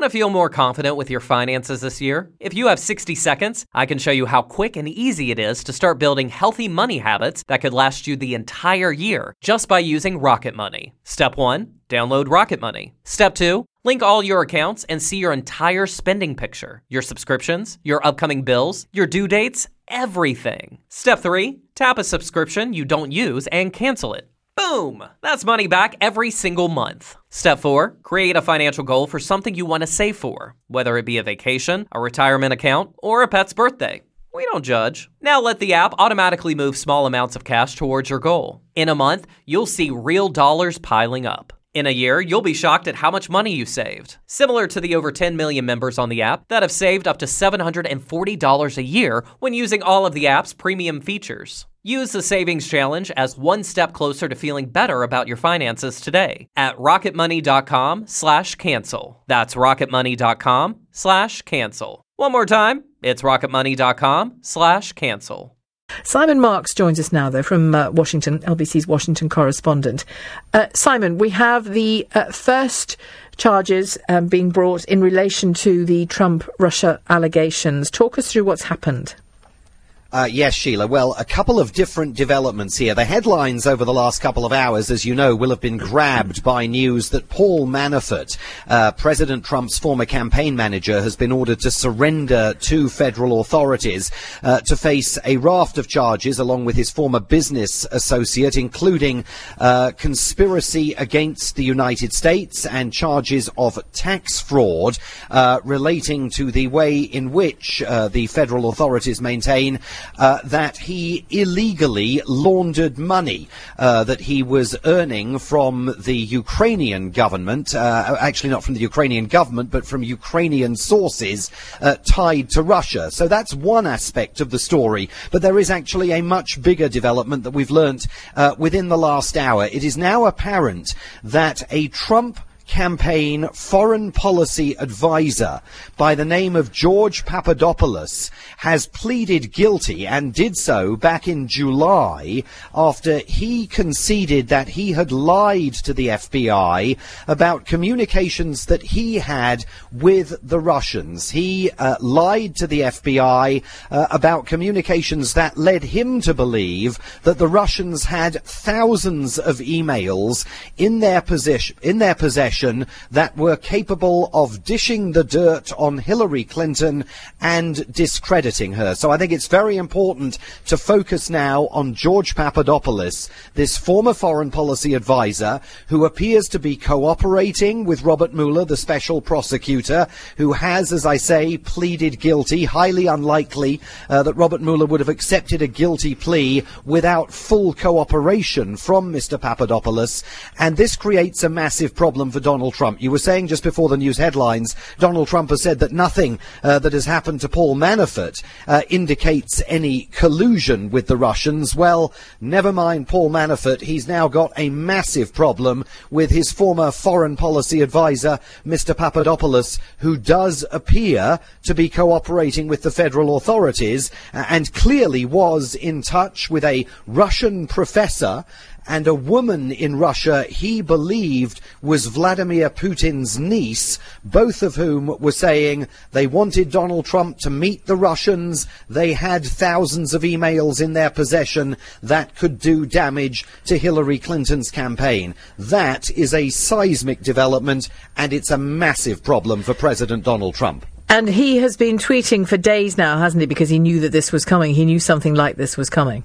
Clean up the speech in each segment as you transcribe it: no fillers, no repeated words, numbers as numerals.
Want to feel more confident with your finances this year? If you have 60 seconds, I can show you how quick and easy it is to start building healthy money habits that could last you the entire year just by using Rocket Money. Step 1, download Rocket Money. Step 2, link all your accounts and see your entire spending picture, your subscriptions, your upcoming bills, your due dates, everything. Step 3, tap a subscription you don't use and cancel it. Boom! That's money back every single month. Step 4, create a financial goal for something you want to save for, whether it be a vacation, a retirement account, or a pet's birthday. We don't judge. Now let the app automatically move small amounts of cash towards your goal. In a month, you'll see real dollars piling up. In a year, you'll be shocked at how much money you saved. Similar to the over 10 million members on the app that have saved up to $740 a year when using all of the app's premium features. Use the Savings Challenge as one step closer to feeling better about your finances today at rocketmoney.com/cancel. That's rocketmoney.com/cancel. One more time, it's rocketmoney.com/cancel. Simon Marks joins us now, though, from Washington, LBC's Washington correspondent. Simon, we have the first charges being brought in relation to the Trump-Russia allegations. Talk us through what's happened. Yes, Sheila. Well, a couple of different developments here. The headlines over the last couple of hours, as you know, will have been grabbed by news that Paul Manafort, President Trump's former campaign manager, has been ordered to surrender to federal authorities to face a raft of charges along with his former business associate, including conspiracy against the United States and charges of tax fraud relating to the way in which the federal authorities maintain that he illegally laundered money that he was earning from the Ukrainian government, actually not from the Ukrainian government, but from Ukrainian sources tied to Russia. So that's one aspect of the story. But there is actually a much bigger development that we've learnt within the last hour. It is now apparent that a Trump campaign foreign policy advisor by the name of George Papadopoulos has pleaded guilty and did so back in July after he conceded that he had lied to the FBI about communications that he had with the Russians. He lied to the FBI about communications that led him to believe that the Russians had thousands of emails in their possession that were capable of dishing the dirt on Hillary Clinton and discrediting her. So I think it's very important to focus now on George Papadopoulos, this former foreign policy advisor who appears to be cooperating with Robert Mueller, the special prosecutor, who has, as I say, pleaded guilty. Highly unlikely that Robert Mueller would have accepted a guilty plea without full cooperation from Mr. Papadopoulos. And this creates a massive problem for Donald Trump. You were saying just before the news headlines, Donald Trump has said that nothing that has happened to Paul Manafort indicates any collusion with the Russians. Well, never mind Paul Manafort. He's now got a massive problem with his former foreign policy advisor, Mr. Papadopoulos, who does appear to be cooperating with the federal authorities and clearly was in touch with a Russian professor and a woman in Russia he believed was Vladimir Putin's niece, both of whom were saying they wanted Donald Trump to meet the Russians. They had thousands of emails in their possession that could do damage to Hillary Clinton's campaign. That is a seismic development, and it's a massive problem for President Donald Trump. And he has been tweeting for days now, hasn't he, because he knew that this was coming. He knew something like this was coming.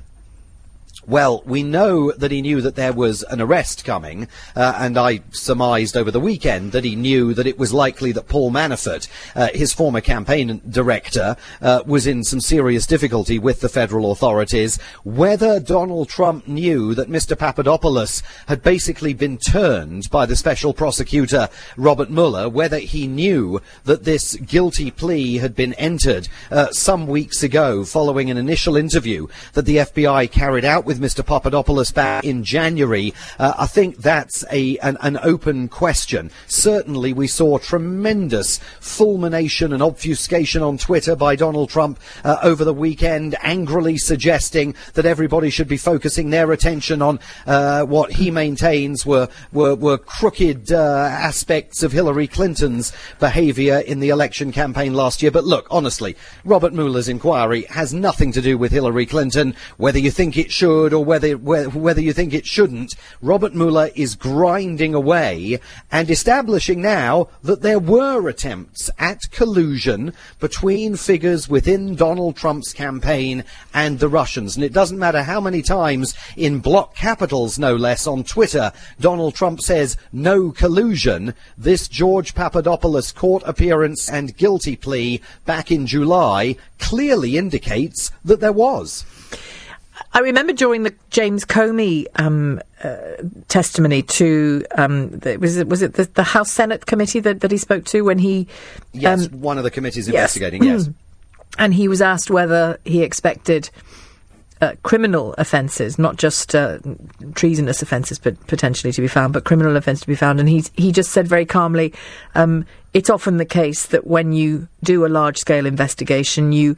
Well, we know that he knew that there was an arrest coming, and I surmised over the weekend that he knew that it was likely that Paul Manafort, his former campaign director, was in some serious difficulty with the federal authorities. Whether Donald Trump knew that Mr. Papadopoulos had basically been turned by the special prosecutor, Robert Mueller, whether he knew that this guilty plea had been entered some weeks ago following an initial interview that the FBI carried out with with Mr. Papadopoulos back in January, I think that's an open question. Certainly we saw tremendous fulmination and obfuscation on Twitter by Donald Trump over the weekend, angrily suggesting that everybody should be focusing their attention on what he maintains were crooked aspects of Hillary Clinton's behaviour in the election campaign last year. But look, honestly, Robert Mueller's inquiry has nothing to do with Hillary Clinton, whether you think it should or whether you think it shouldn't. Robert Mueller is grinding away and establishing now that there were attempts at collusion between figures within Donald Trump's campaign and the Russians. And it doesn't matter how many times, in block capitals no less, on Twitter, Donald Trump says no collusion. This George Papadopoulos court appearance and guilty plea back in July clearly indicates that there was. I remember during the James Comey testimony to was it the House Senate committee that he spoke to when he yes, one of the committees investigating, yes. And he was asked whether he expected criminal offences, not just treasonous offences, but potentially to be found, but criminal offences to be found. And he just said very calmly, it's often the case that when you do a large-scale investigation, you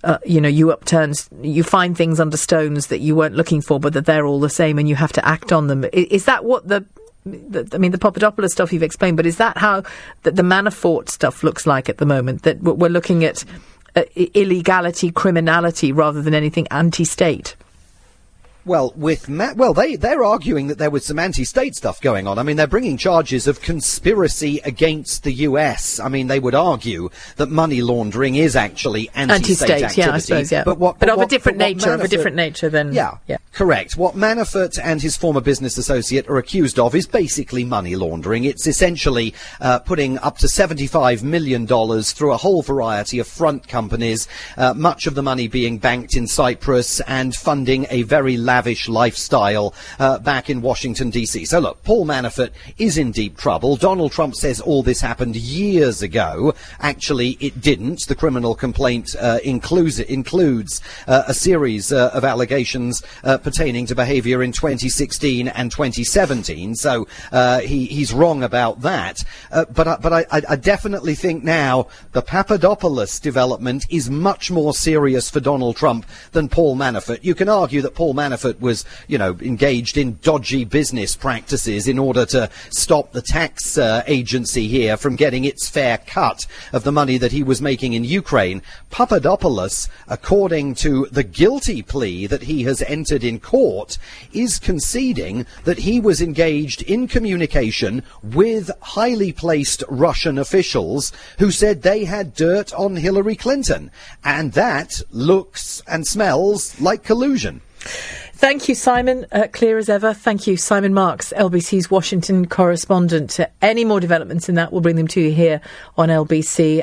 find things under stones that you weren't looking for, but that they're all the same, and you have to act on them. Is that what the Papadopoulos stuff you've explained, but is that how the Manafort stuff looks like at the moment? That we're looking at illegality, criminality, rather than anything anti-state? Well, they're arguing that there was some anti-state stuff going on. I mean, they're bringing charges of conspiracy against the US. I mean, they would argue that money laundering is actually anti-state activity. Yeah, I suppose, yeah. But of a different nature than... Yeah, correct. What Manafort and his former business associate are accused of is basically money laundering. It's essentially putting up to $75 million through a whole variety of front companies, much of the money being banked in Cyprus, and funding a very lavish lifestyle back in Washington, D.C. So look, Paul Manafort is in deep trouble. Donald Trump says all this happened years ago. Actually, it didn't. The criminal complaint includes a series of allegations pertaining to behavior in 2016 and 2017. So he's wrong about that. But I definitely think now the Papadopoulos development is much more serious for Donald Trump than Paul Manafort. You can argue that Paul Manafort was, engaged in dodgy business practices in order to stop the tax agency here from getting its fair cut of the money that he was making in Ukraine. Papadopoulos, according to the guilty plea that he has entered in court, is conceding that he was engaged in communication with highly placed Russian officials who said they had dirt on Hillary Clinton. And that looks and smells like collusion. Thank you, Simon. Clear as ever. Thank you, Simon Marks, LBC's Washington correspondent. Any more developments in that, we'll bring them to you here on LBC.